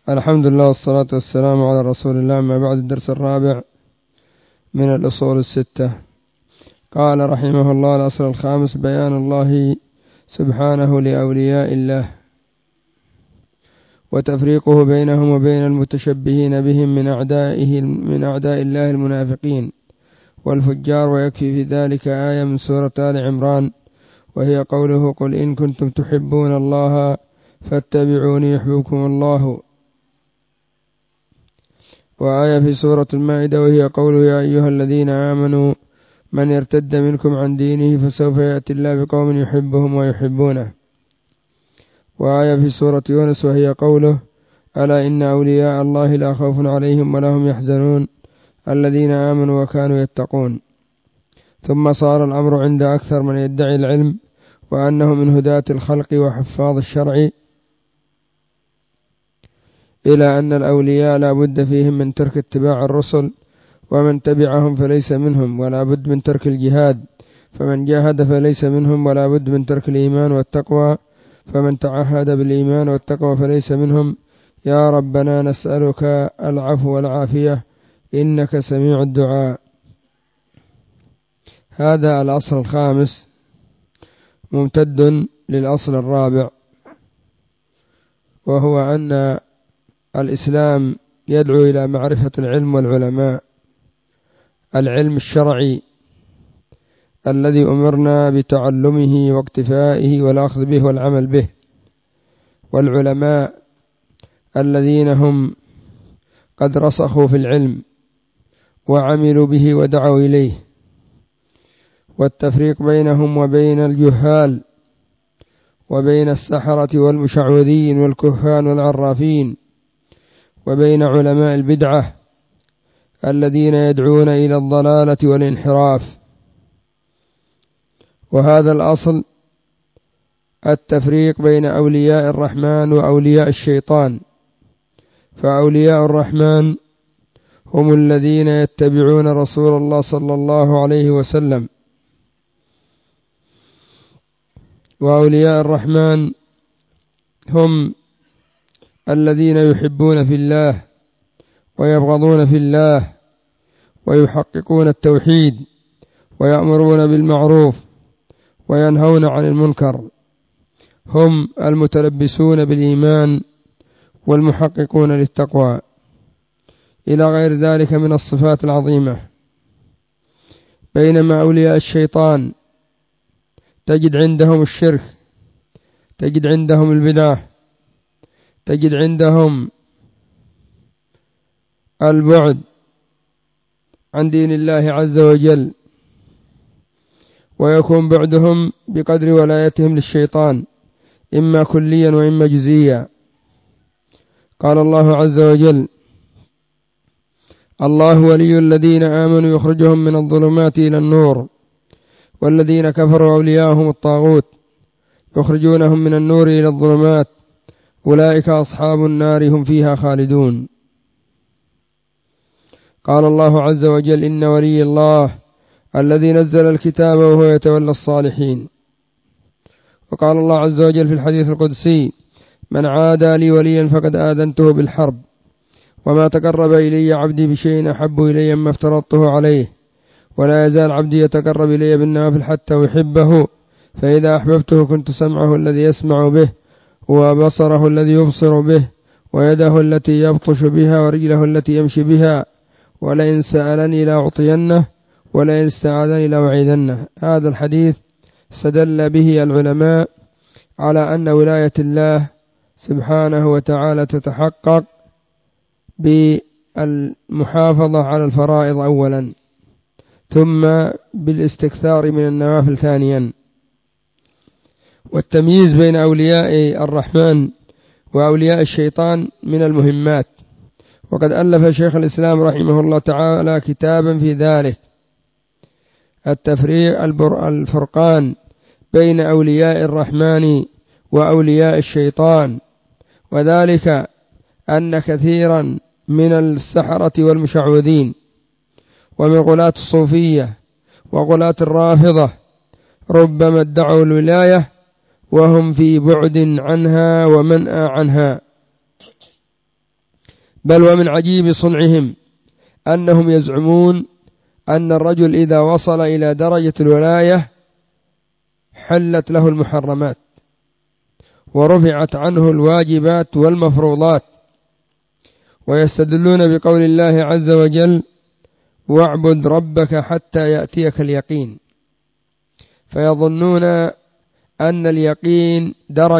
الحمد لله والصلاة والسلام على رسول الله. أما بعد، الدرس الرابع من الأصول الستة. قال رحمه الله: الأصل الخامس: بيان الله سبحانه لأولياء الله وتفريقه بينهم وبين المتشبهين بهم من أعداء الله المنافقين والفجار. ويكفي في ذلك آية من سورة آل عمران، وهي قوله: قل إن كنتم تحبون الله فاتبعوني يحببكم الله. وآية في سورة المائدة، وهي قوله: يا أيها الذين آمنوا من يرتد منكم عن دينه فسوف يأتي الله بقوم يحبهم ويحبونه. وآية في سورة يونس، وهي قوله: ألا إن أولياء الله لا خوف عليهم ولا هم يحزنون الذين آمنوا وكانوا يتقون. ثم صار الأمر عند أكثر من يدعي العلم وأنه من هداة الخلق وحفاظ الشرع إلى أن الأولياء لا بد فيهم من ترك اتباع الرسل، ومن تبعهم فليس منهم، ولا بد من ترك الجهاد، فمن جاهد فليس منهم، ولا بد من ترك الإيمان والتقوى، فمن تعهد بالإيمان والتقوى فليس منهم. يا ربنا نسألك العفو والعافية إنك سميع الدعاء. هذا الأصل الخامس ممتد للأصل الرابع، وهو أن الإسلام يدعو إلى معرفة العلم والعلماء. العلم الشرعي الذي أمرنا بتعلمه واقتفائه والأخذ به والعمل به، والعلماء الذين هم قد رسخوا في العلم وعملوا به ودعوا إليه. والتفريق بينهم وبين الجهال، وبين السحرة والمشعوذين والكهان والعرافين، وبين علماء البدعة الذين يدعون إلى الضلالة والانحراف. وهذا الأصل التفريق بين أولياء الرحمن وأولياء الشيطان. فأولياء الرحمن هم الذين يتبعون رسول الله صلى الله عليه وسلم، وأولياء الرحمن هم الذين يحبون في الله ويبغضون في الله ويحققون التوحيد ويأمرون بالمعروف وينهون عن المنكر. هم المتلبسون بالإيمان والمحققون للتقوى، إلى غير ذلك من الصفات العظيمة. بينما أولياء الشيطان تجد عندهم الشرك، تجد عندهم البدعة، تجد عندهم البعد عن دين الله عز وجل، ويكون بعدهم بقدر ولايتهم للشيطان، إما كليا وإما جزئيا. قال الله عز وجل: الله ولي الذين آمنوا يخرجهم من الظلمات إلى النور، والذين كفروا أولياءهم الطاغوت يخرجونهم من النور إلى الظلمات، أولئك أصحاب النار هم فيها خالدون. قال الله عز وجل: إن ولي الله الذي نزل الكتاب وهو يتولى الصالحين. وقال الله عز وجل في الحديث القدسي: من عادى لي وليا فقد آذنته بالحرب، وما تقرب إلي عبدي بشيء أحب إلي مما افترضته عليه، ولا يزال عبدي يتقرب إلي بالنوافل حتى أحبه، فإذا أحببته كنت سمعه الذي يسمع به، وبصره الذي يبصر به، ويده التي يبطش بها، ورجله التي يمشي بها، ولئن سألني لأعطينه، ولئن استعاذني لأعيذنه. هذا الحديث استدل به العلماء على أن ولاية الله سبحانه وتعالى تتحقق بالمحافظة على الفرائض أولا، ثم بالاستكثار من النوافل ثانيا. والتمييز بين أولياء الرحمن وأولياء الشيطان من المهمات، وقد ألف شيخ الإسلام رحمه الله تعالى كتابا في ذلك: الفرقان بين أولياء الرحمن وأولياء الشيطان. وذلك أن كثيرا من السحرة والمشعوذين ومن غلاة الصوفية وغلاة الرافضة ربما ادعوا الولاية وهم في بعد عنها ومنأى عنها. بل ومن عجيب صنعهم أنهم يزعمون أن الرجل إذا وصل إلى درجة الولاية حلت له المحرمات ورفعت عنه الواجبات والمفروضات، ويستدلون بقول الله عز وجل: واعبد ربك حتى يأتيك اليقين، فيظنون أن اليقين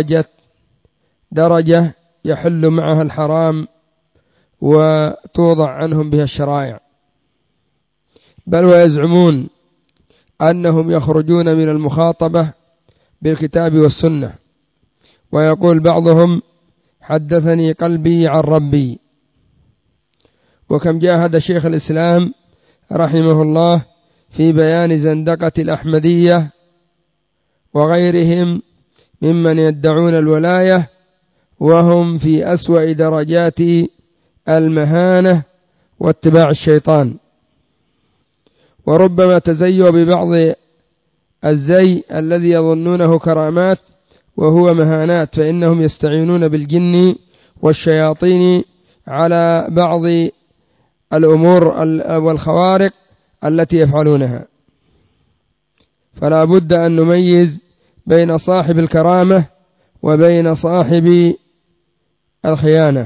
درجة يحل معها الحرام وتوضع عنهم بها الشرائع، بل ويزعمون أنهم يخرجون من المخاطبة بالكتاب والسنة، ويقول بعضهم: حدثني قلبي عن ربي. وكم جاهد شيخ الإسلام رحمه الله في بيان زندقة الأحمدية وغيرهم ممن يدعون الولاية وهم في أسوأ درجات المهانة واتباع الشيطان، وربما تزيوا ببعض الزي الذي يظنونه كرامات وهو مهانات، فإنهم يستعينون بالجن والشياطين على بعض الأمور والخوارق التي يفعلونها. فلا بد أن نميز بين صاحب الكرامة وبين صاحب الخيانة.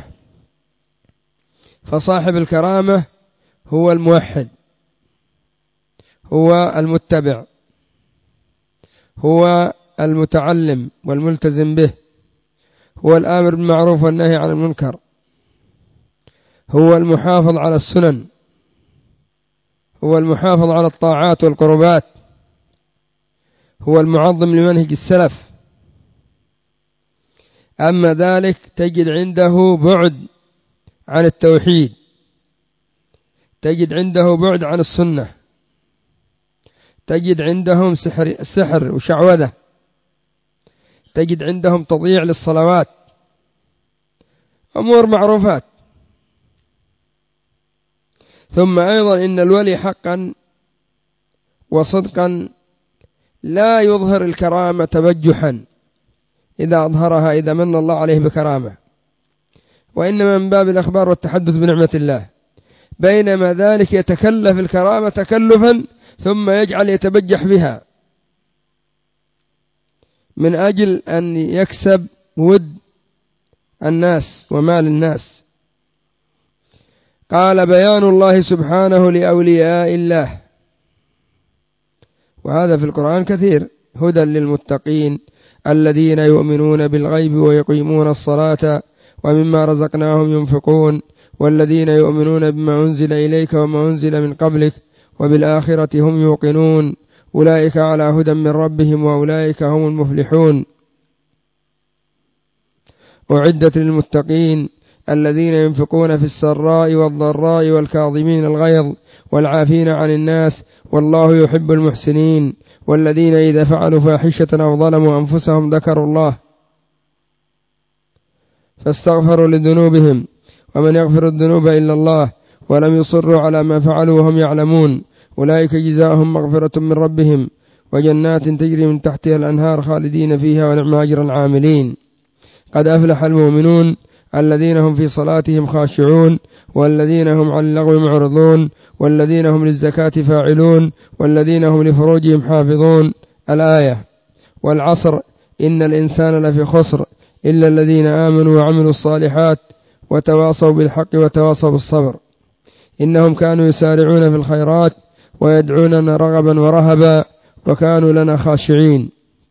فصاحب الكرامة هو الموحد، هو المتبع، هو المتعلم والملتزم به، هو الآمر بالمعروف والنهي عن المنكر، هو المحافظ على السنن، هو المحافظ على الطاعات والقربات، هو المعظم لمنهج السلف. أما ذلك تجد عنده بعد عن التوحيد، تجد عنده بعد عن السنة، تجد عندهم سحر وشعوذة، تجد عندهم تضييع للصلوات، أمور معروفات. ثم أيضا إن الولي حقا وصدقا لا يظهر الكرامة تبجحا إذا أظهرها، إذا من الله عليه بكرامة، وإنما من باب الأخبار والتحدث بنعمة الله، بينما ذلك يتكلف الكرامة تكلفا ثم يجعل يتبجح بها من أجل أن يكسب ود الناس ومال الناس. قال: بيان الله سبحانه لأولياء الله، وهذا في القرآن كثير: هدى للمتقين الذين يؤمنون بالغيب ويقيمون الصلاة ومما رزقناهم ينفقون والذين يؤمنون بما أنزل إليك وما أنزل من قبلك وبالآخرة هم يوقنون أولئك على هدى من ربهم وأولئك هم المفلحون. أعدت للمتقين الذين ينفقون في السراء والضراء والكاظمين الغيظ والعافين عن الناس والله يحب المحسنين، والذين إذا فعلوا فاحشة أو ظلموا أنفسهم ذكروا الله فاستغفروا لذنوبهم ومن يغفر الذنوب إلا الله ولم يصروا على ما فعلوا وهم يعلمون أولئك جزاؤهم مغفرة من ربهم وجنات تجري من تحتها الأنهار خالدين فيها ونعم أجر العاملين. قد أفلح المؤمنون الذين هم في صلاتهم خاشعون والذين هم عن اللغو معرضون والذين هم للزكاة فاعلون والذين هم لفروجهم حافظون. الآية. والعصر إن الإنسان لفي خسر إلا الذين آمنوا وعملوا الصالحات وتواصوا بالحق وتواصوا بالصبر إنهم كانوا يسارعون في الخيرات ويدعوننا رغبا ورهبا وكانوا لنا خاشعين.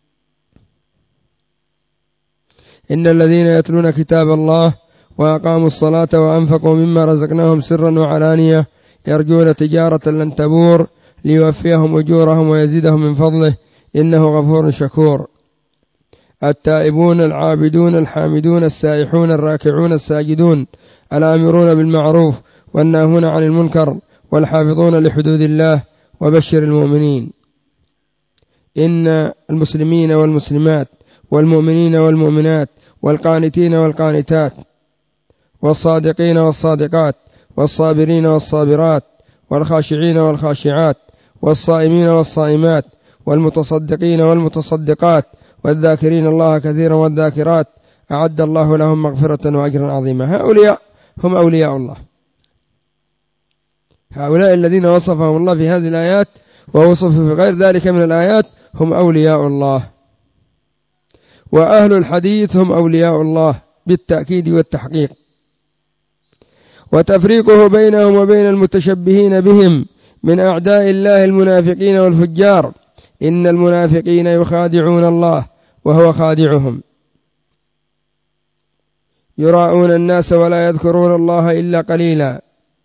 إن الذين يتلون كتاب الله وأقاموا الصلاة وأنفقوا مما رزقناهم سرا وعلانية يرجون تجارة لن تبور ليوفيهم أجورهم ويزيدهم من فضله إنه غفور شكور. التائبون العابدون الحامدون السائحون الراكعون الساجدون الآمرون بالمعروف والناهون عن المنكر والحافظون لحدود الله وبشر المؤمنين. إن المسلمين والمسلمات والمؤمنين والمؤمنات والقانتين والقانتات والصادقين والصادقات والصابرين والصابرات والخاشعين والخاشعات والصائمين والصائمات والمتصدقين والمتصدقات والذاكرين الله كثيرا والذاكرات أعد الله لهم مغفرة وأجرا عظيما. هم أولياء الله. هؤلاء الذين وصفهم الله في هذه الآيات ووصفوا في غير ذلك من الآيات هم أولياء الله. وأهل الحديث هم أولياء الله بالتأكيد والتحقيق. وتفريقه بينهم وبين المتشبهين بهم من أعداء الله المنافقين والفجار: إن المنافقين يخادعون الله وهو خادعهم، يراءون الناس ولا يذكرون الله إلا قليلا،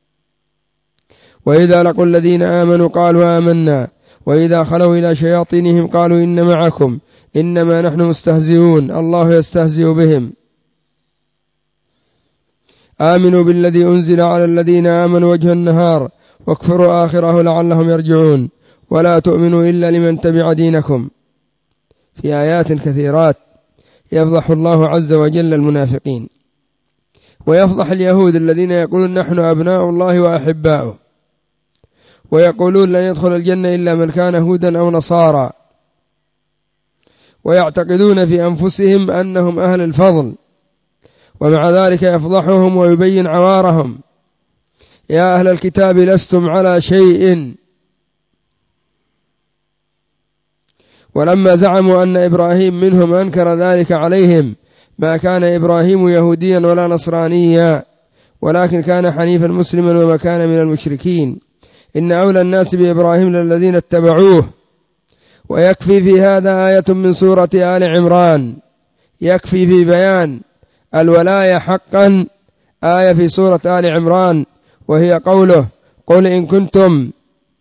وإذا لقوا الذين آمنوا قالوا آمنا، وإذا خلوا إلى شياطينهم قالوا إن معكم إنما نحن مستهزئون، الله يستهزئ بهم. آمنوا بالذي أنزل على الذين آمنوا وجه النهار واكفروا آخره لعلهم يرجعون، ولا تؤمنوا إلا لمن تبع دينكم. في آيات كثيرات يفضح الله عز وجل المنافقين، ويفضح اليهود الذين يقولون نحن أبناء الله وأحباؤه، ويقولون لن يدخل الجنة إلا من كان هودا أو نصارى، ويعتقدون في أنفسهم أنهم أهل الفضل، ومع ذلك يفضحهم ويبين عوارهم: يا أهل الكتاب لستم على شيء. ولما زعموا أن إبراهيم منهم أنكر ذلك عليهم: ما كان إبراهيم يهوديا ولا نصرانيا ولكن كان حنيفا مسلما وما كان من المشركين، إن أولى الناس بإبراهيم للذين اتبعوه. ويكفي في هذا آية من سورة آل عمران، يكفي في بيان الولاية حقا آية في سورة آل عمران، وهي قوله: قل إن كنتم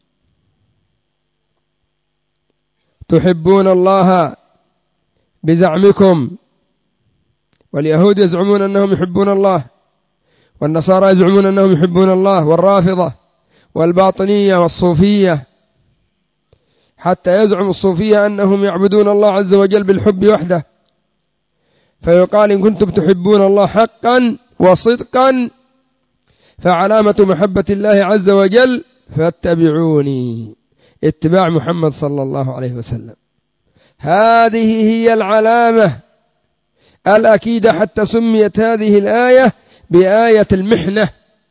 تحبون الله بزعمكم. واليهود يزعمون أنهم يحبون الله، والنصارى يزعمون أنهم يحبون الله، والرافضة والباطنية والصوفية، حتى يزعم الصوفية أنهم يعبدون الله عز وجل بالحب وحده. فيقال: إن كنتم تحبون الله حقا وصدقا فعلامة محبة الله عز وجل فاتبعوني، اتباع محمد صلى الله عليه وسلم. هذه هي العلامة الأكيدة، حتى سميت هذه الآية بآية المحنة.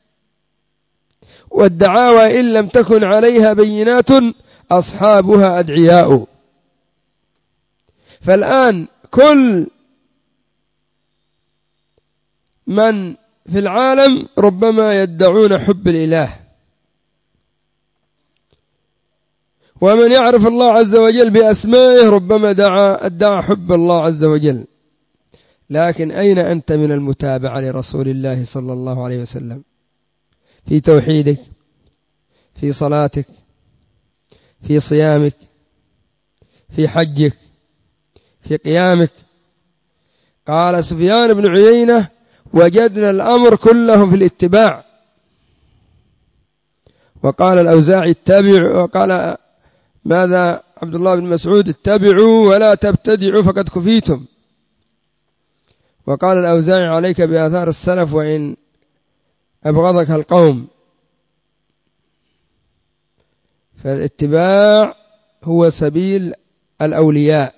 والدعاوى إن لم تكن عليها بينات أصحابها أدعياء. فالآن كل من في العالم ربما يدعون حب الإله، ومن يعرف الله عز وجل بأسمائه ربما ادعى حب الله عز وجل. لكن أين أنت من المتابعة لرسول الله صلى الله عليه وسلم في توحيدك، في صلاتك، في صيامك، في حجك، في قيامك؟ قال سفيان بن عيينة: وجدنا الأمر كله في الاتباع. وقال الأوزاعي: اتبعوا. وقال ماذا عبد الله بن مسعود: اتبعوا ولا تبتدعوا فقد كفيتم. وقال الأوزاعي: عليك بآثار السلف وإن أبغضك القوم. فالاتباع هو سبيل الأولياء.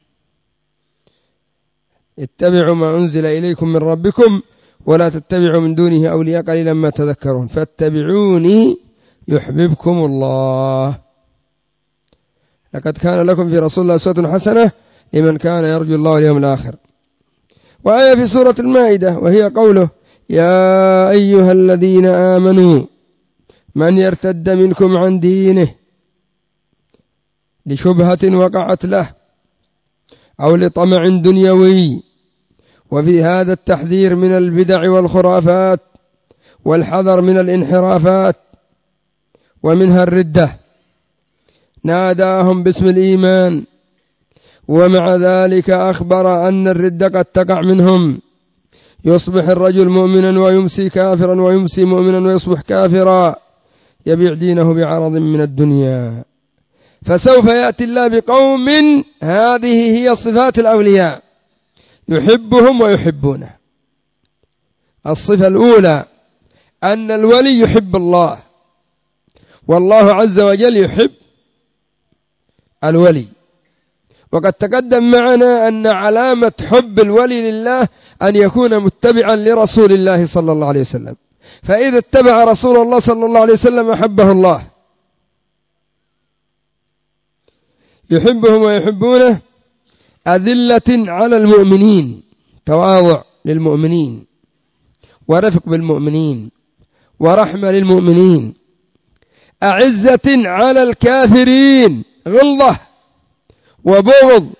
اتبعوا ما أنزل إليكم من ربكم ولا تتبعوا من دونه أولياء قليلا ما تذكرون، فاتبعوني يحببكم الله. لقد كان لكم في رسول الله أسوة حسنة لمن كان يرجو الله واليوم الآخر. وآية في سورة المائدة وهي قوله: يا أيها الذين آمنوا من يرتد منكم عن دينه لشبهة وقعت له أو لطمع دنيوي. وفي هذا التحذير من البدع والخرافات والحذر من الانحرافات ومنها الردة. ناداهم باسم الإيمان، ومع ذلك أخبر أن الردة قد تقع منهم. يصبح الرجل مؤمنا ويمسي كافرا، ويمسي مؤمنا ويصبح كافرا، يبيع دينه بعرض من الدنيا. فسوف يأتي الله بقوم هذه هي صفات الأولياء، يحبهم ويحبونه. الصفة الأولى أن الولي يحب الله، والله عز وجل يحب الولي. وقد تقدم معنا أن علامة حب الولي لله أن يكون متبعا لرسول الله صلى الله عليه وسلم، فإذا اتبع رسول الله صلى الله عليه وسلم أحبه الله، يحبهم ويحبونه، أذلة على المؤمنين، تواضع للمؤمنين ورفق بالمؤمنين ورحمة للمؤمنين، أعزة على الكافرين، غلظة وبغض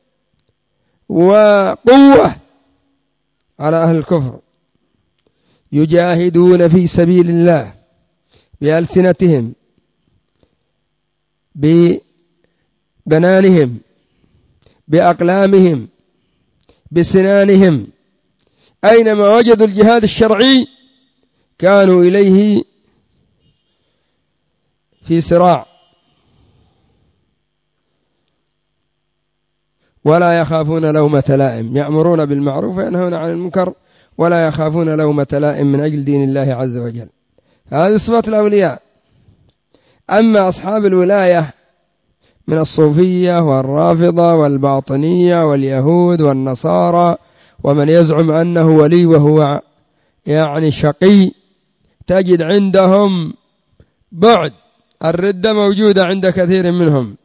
وقوة على أهل الكفر، يجاهدون في سبيل الله بألسنتهم ببنانهم بأقلامهم بسنانهم، أينما وجدوا الجهاد الشرعي كانوا إليه في صراع، ولا يخافون لومة لائم، يأمرون بالمعروف وينهون عن المنكر ولا يخافون لومة لائم من أجل دين الله عز وجل. هذه صفات الأولياء. أما أصحاب الولاية من الصوفية والرافضة والباطنية واليهود والنصارى ومن يزعم أنه ولي وهو يعني شقي، تجد عندهم بعد، الردة موجودة عند كثير منهم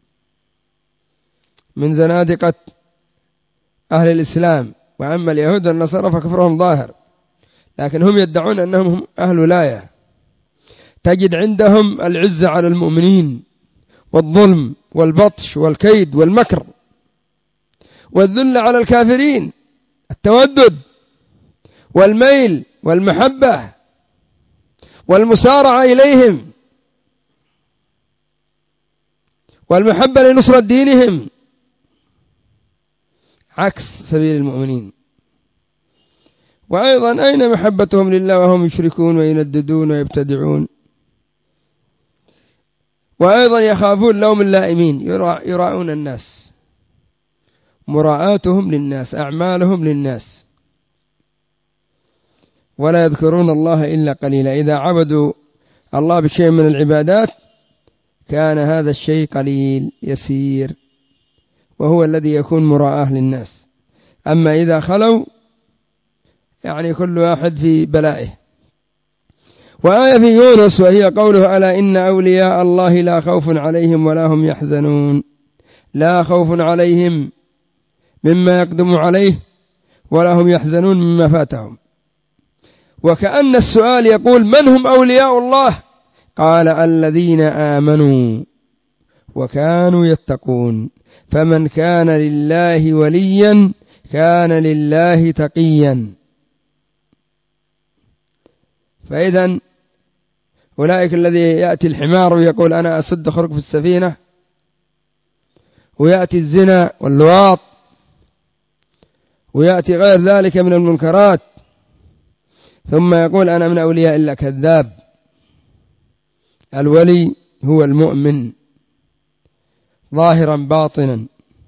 من زنادقة أهل الإسلام. وأما اليهود والنصارى فكفرهم ظاهر، لكن هم يدعون أنهم أهل ولاية. تجد عندهم العزة على المؤمنين والظلم والبطش والكيد والمكر، والذل على الكافرين، التودد والميل والمحبة والمسارعة إليهم والمحبة لنصرة دينهم، عكس سبيل المؤمنين. وأيضا أين محبتهم لله وهم يشركون وينددون ويبتدعون؟ وأيضا يخافون لوم اللائمين، يراءون الناس، مراءاتهم للناس، أعمالهم للناس، ولا يذكرون الله إلا قليلا. إذا عبدوا الله بشيء من العبادات كان هذا الشيء قليل يسير، وهو الذي يكون مراءة للناس. أما إذا خلوا يعني كل واحد في بلائه. وآية في يونس وهي قوله: ألا إن أولياء الله لا خوف عليهم ولا هم يحزنون. لا خوف عليهم مما يقدم عليه ولا هم يحزنون مما فاتهم. وكأن السؤال يقول: من هم أولياء الله؟ قال: الذين آمنوا وكانوا يتقون. فمن كان لله وليا كان لله تقيا. فإذا أولئك الذي يأتي الحمار ويقول أنا أسد خرق في السفينة، ويأتي الزنا واللواط، ويأتي غير ذلك من المنكرات، ثم يقول أنا من أولياء الله، كذاب. الولي هو المؤمن ظاهرا باطنا،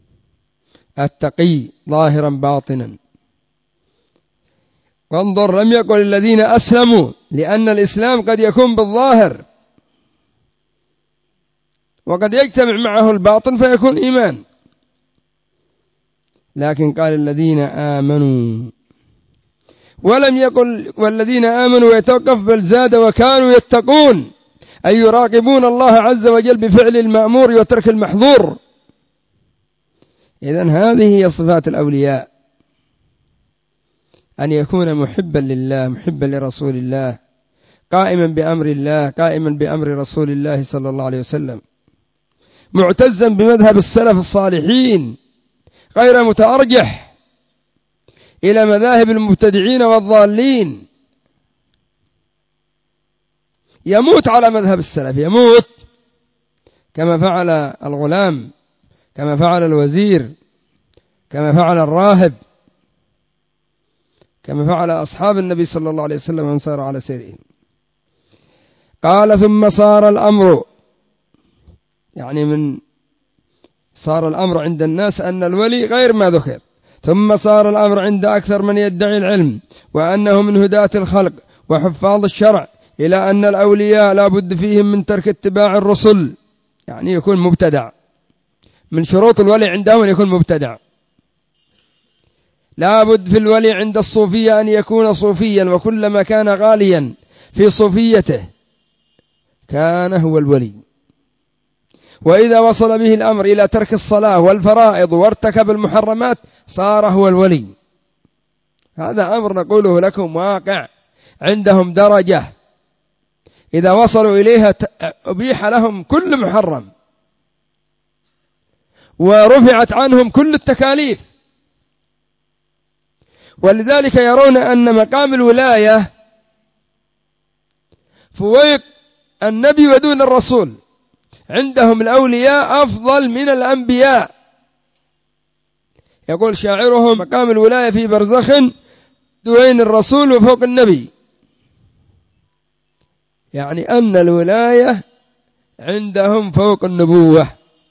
التقي ظاهرا باطنا. وانظر، لم يقل الذين أسلموا، لأن الإسلام قد يكون بالظاهر وقد يجتمع معه الباطن فيكون إيمان، لكن قال الذين آمنوا، ولم يقل والذين آمنوا يتوقف، بل زاد وكانوا يتقون، أي يراقبون الله عز وجل بفعل المأمور وترك المحظور. إذن هذه هي صفات الأولياء: أن يكون محبا لله، محبا لرسول الله، قائما بأمر الله، قائما بأمر رسول الله صلى الله عليه وسلم، معتزا بمذهب السلف الصالحين، غير متأرجح إلى مذاهب المبتدعين والضالين. يموت على مذهب السلف، يموت كما فعل الغلام، كما فعل الوزير، كما فعل الراهب، كما فعل أصحاب النبي صلى الله عليه وسلم ومن سار على سيرهم. قال: ثم صار الأمر، يعني من صار الأمر عند الناس أن الولي غير ما ذكر. ثم صار الأمر عند أكثر من يدعي العلم وأنه من هداة الخلق وحفاظ الشرع، إلى أن الأولياء لا بد فيهم من ترك اتباع الرسل، يعني يكون مبتدع. من شروط الولي عندهم أن يكون مبتدع. لا بد في الولي عند الصوفية أن يكون صوفيا، وكلما كان غاليا في صوفيته كان هو الولي. وإذا وصل به الأمر إلى ترك الصلاة والفرائض وارتكب المحرمات صار هو الولي. هذا أمر نقوله لكم واقع. عندهم درجة إذا وصلوا إليها أبيح لهم كل محرم ورفعت عنهم كل التكاليف، ولذلك يرون أن مقام الولاية فوق النبي ودون الرسول. عندهم الأولياء أفضل من الأنبياء. يقول شاعرهم: مقام الولاية في برزخ دون الرسول وفوق النبي. يعني أن الولاية عندهم فوق النبوة.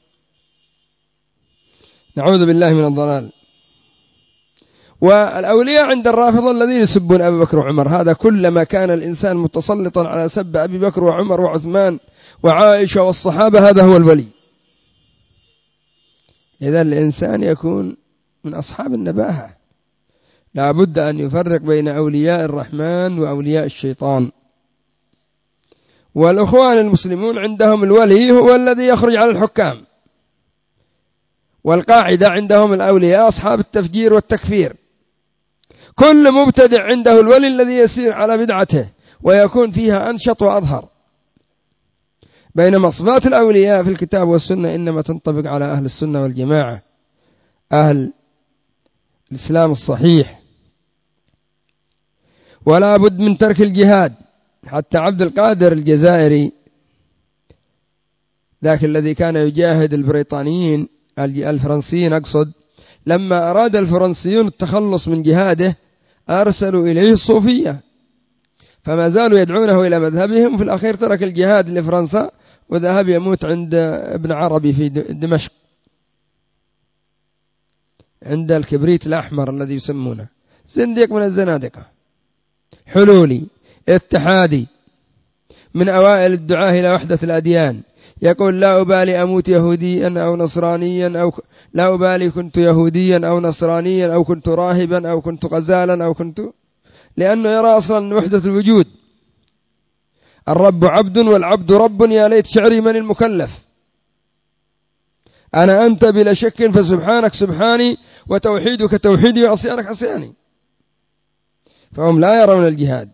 نعوذ بالله من الضلال. والأولياء عند الرافضة الذين يسبون أبي بكر وعمر، هذا كلما كان الإنسان متسلطا على سب أبي بكر وعمر وعثمان وعائشة والصحابة هذا هو الولي. إذا الإنسان يكون من أصحاب النباهة. لا بد أن يفرق بين أولياء الرحمن وأولياء الشيطان. والأخوان المسلمون عندهم الولي هو الذي يخرج على الحكام، والقاعدة عندهم الأولياء أصحاب التفجير والتكفير. كل مبتدع عنده الولي الذي يسير على بدعته ويكون فيها أنشط وأظهر. بينما صفات الأولياء في الكتاب والسنة إنما تنطبق على أهل السنة والجماعة، أهل الإسلام الصحيح. ولا بد من ترك الجهاد. حتى عبد القادر الجزائري ذاك الذي كان يجاهد البريطانيين الفرنسيين أقصد، لما أراد الفرنسيون التخلص من جهاده أرسلوا إليه الصوفية، فما زالوا يدعونه إلى مذهبهم. في الأخير ترك الجهاد لفرنسا وذهب يموت عند ابن عربي في دمشق، عند الكبريت الأحمر الذي يسمونه. زنديق من الزنادقة، حلولي اتحادي، من أوائل الدعاة إلى وحدة الأديان. يقول: لا أبالي أموت يهوديا أو نصرانيا، أو لا أبالي كنت يهوديا أو نصرانيا أو كنت راهبا أو كنت غزالا أو كنت، لأنه يرى أصلا وحدة الوجود. الرب عبد والعبد رب، يا ليت شعري من المكلف. أنا أنت بلا شك، فسبحانك سبحاني، وتوحيدك توحيدي، وعصيانك عصياني. فهم لا يرون الجهاد.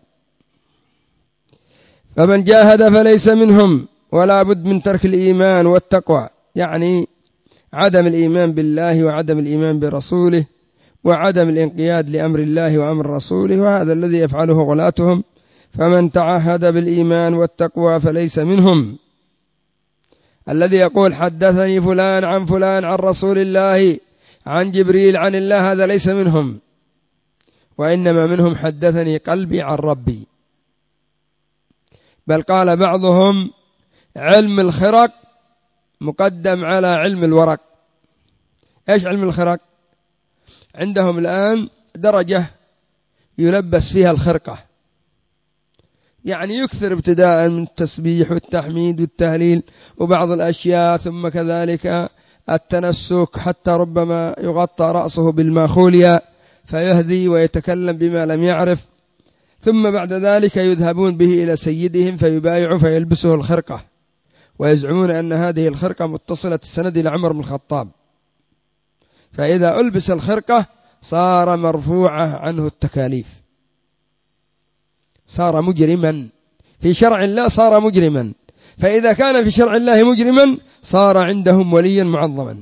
فمن جاهد فليس منهم. ولا بد من ترك الإيمان والتقوى، يعني عدم الإيمان بالله وعدم الإيمان برسوله وعدم الانقياد لأمر الله وأمر رسوله، وهذا الذي يفعله غلاتهم. فمن تعهد بالإيمان والتقوى فليس منهم. الذي يقول حدثني فلان عن فلان عن رسول الله عن جبريل عن الله، هذا ليس منهم، وإنما منهم حدثني قلبي عن ربي. بل قال بعضهم: علم الخرق مقدم على علم الورق. إيش علم الخرق؟ عندهم الآن درجة يلبس فيها الخرقة، يعني يكثر ابتداء من التسبيح والتحميد والتهليل وبعض الأشياء، ثم كذلك التنسك، حتى ربما يغطى رأسه بالماخوليا فيهدي ويتكلم بما لم يعرف. ثم بعد ذلك يذهبون به إلى سيدهم فيبايعوا فيلبسه الخرقة، ويزعمون أن هذه الخرقة متصلة السند إلى عمر بن الخطاب. فإذا ألبس الخرقة صار مرفوعة عنه التكاليف، صار مجرما في شرع الله، صار مجرما. فإذا كان في شرع الله مجرما صار عندهم وليا معظما.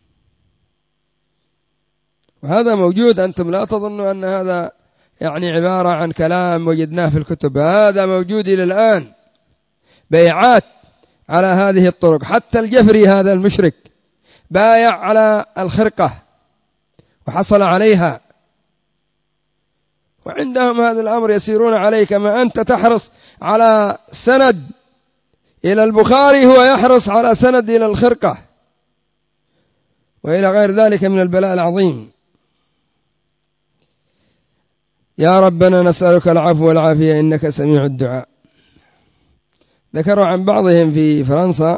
وهذا موجود. أنتم لا تظنوا أن هذا يعني عبارة عن كلام وجدناه في الكتب، هذا موجود إلى الآن، بيعات على هذه الطرق. حتى الجفري هذا المشرك بايع على الخرقة وحصل عليها، وعندهم هذا الأمر يسيرون عليه. كما أنت تحرص على سند إلى البخاري، هو يحرص على سند إلى الخرقة وإلى غير ذلك من البلاء العظيم. يا ربنا نسألك العفو والعافية إنك سميع الدعاء. ذكروا عن بعضهم في فرنسا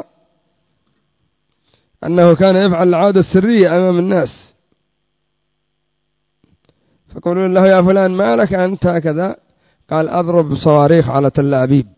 أنه كان يفعل العادة السرية أمام الناس، فيقولون له يا فلان ما لك أنت هكذا؟ قال أضرب صواريخ على تل أبيب.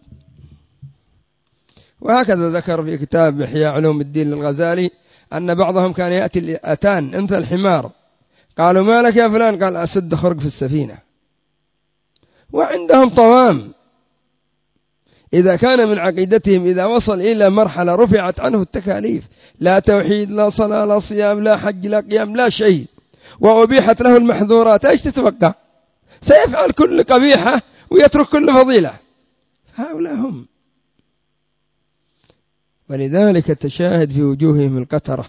وهكذا ذكر في كتاب إحياء علوم الدين للغزالي أن بعضهم كان يأتي الأتان أنثى الحمار، قالوا ما لك يا فلان؟ قال أسد خرق في السفينة. وعندهم طوام. إذا كان من عقيدتهم إذا وصل إلى مرحلة رفعت عنه التكاليف، لا توحيد لا صلاة لا صيام لا حج لا قيام لا شيء، وأبيحت له المحظورات، إيش تتوقع؟ سيفعل كل قبيحة ويترك كل فضيلة. هؤلاء هم. ولذلك تشاهد في وجوههم القترة،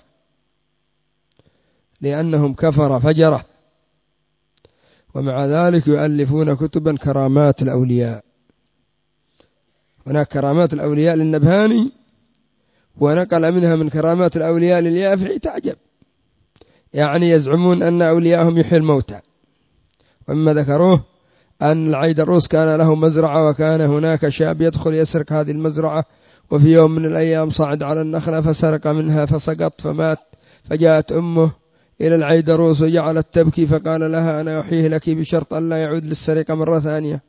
لأنهم كفر فجرة، ومع ذلك يؤلفون كتبا كرامات الأولياء. هناك كرامات الأولياء للنبهاني، ونقل منها من كرامات الأولياء لليافعي تعجب، يعني يزعمون أن أولياءهم يحيي الموتى. ومما ذكروه أن العيدروس كان له مزرعة، وكان هناك شاب يدخل يسرق هذه المزرعة، وفي يوم من الأيام صعد على النخلة فسرق منها فسقط فمات. فجاءت أمه إلى العيدروس وجعلت تبكي، فقال لها أنا أحييه لك بشرط أن لا يعود للسرقة مرة ثانية.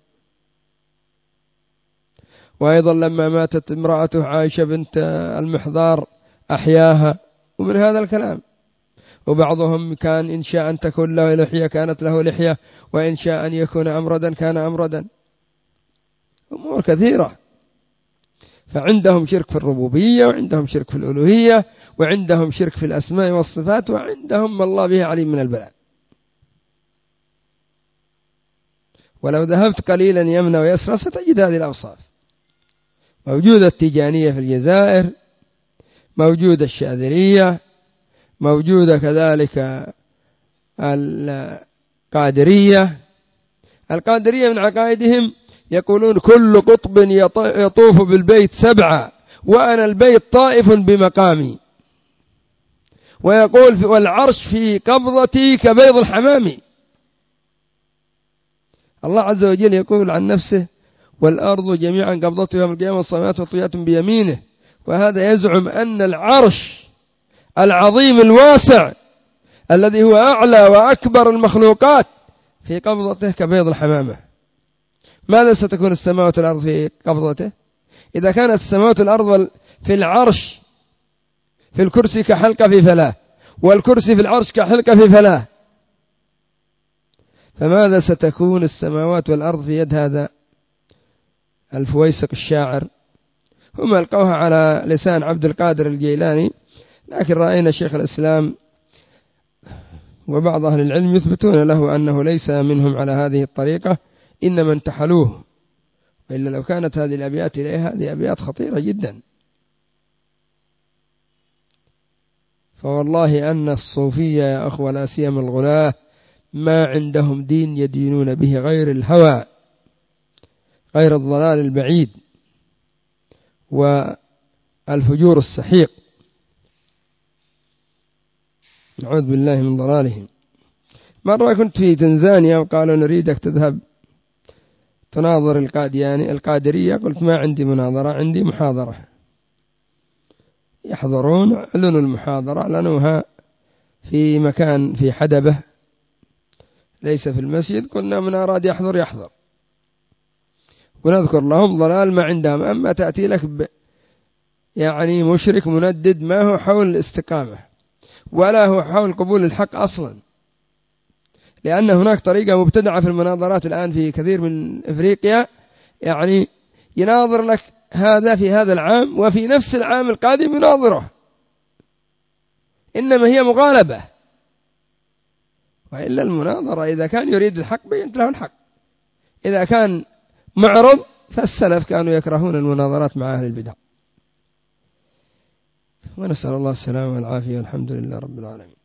وأيضا لما ماتت امرأته عائشة بنت المحضار أحياها، ومن هذا الكلام. وبعضهم كان إن شاء أن تكون له لحية كانت له لحية، وإن شاء أن يكون أمردا كان أمردا. أمور كثيرة. فعندهم شرك في الربوبية، وعندهم شرك في الألوهية، وعندهم شرك في الأسماء والصفات، وعندهم ما الله به عليم من البلاء. ولو ذهبت قليلا يمنى ويسرى ستجد هذه الأوصاف موجودة. التيجانية في الجزائر، موجودة الشاذلية، موجودة كذلك القادرية. القادرية من عقائدهم يقولون كل قطب يطوف بالبيت 7 وأنا البيت طائف بمقامي. ويقول والعرش في قبضتي كبيض الحمام. الله عز وجل يقول عن نفسه والأرض جميعا قبضته يوم القيامة والسماوات مطويات بيمينه. وهذا يزعم أن العرش العظيم الواسع الذي هو أعلى وأكبر المخلوقات في قبضته كبيض الحمامة. ماذا ستكون السماوات والأرض في قبضته؟ إذا كانت السماوات والأرض في العرش في الكرسي كحلقة في فلاة، والكرسي في العرش كحلقة في فلاة، فماذا ستكون السماوات والأرض في يد هذا الفويسق الشاعر؟ هم ألقوها على لسان عبد القادر الجيلاني، لكن رأينا شيخ الإسلام وبعض أهل العلم يثبتون له أنه ليس منهم على هذه الطريقة، إنما انتحلوه. وإلا لو كانت هذه الأبيات إليها، هذه أبيات خطيرة جدا. فوالله أن الصوفية يا أخوة لا سيما الغلاة ما عندهم دين يدينون به غير الهوى، غير الضلال البعيد والفجور السحيق، نعوذ بالله من ضلالهم. مرة كنت في تنزانيا وقالوا نريدك تذهب تناظر القادرية. قلت ما عندي مناظرة، عندي محاضرة. يحضرون، اعلنوا المحاضرة، اعلنوها في مكان في حدبة ليس في المسجد. قلنا من أراد يحضر يحضر، ونذكر لهم ضلال ما عندهم. أما تأتي لك يعني مشرك مندد ما هو حول الاستقامة ولا هو حول قبول الحق أصلا، لأن هناك طريقة مبتدعة في المناظرات الآن في كثير من إفريقيا، يعني يناظر لك هذا في هذا العام وفي نفس العام القادم يناظره، إنما هي مغالبة. وإلا المناظرة إذا كان يريد الحق بينت له الحق. إذا كان معرض فالسلف كانوا يكرهون المناظرات مع أهل البدع. ونسأل الله السلامة والعافية والحمد لله رب العالمين.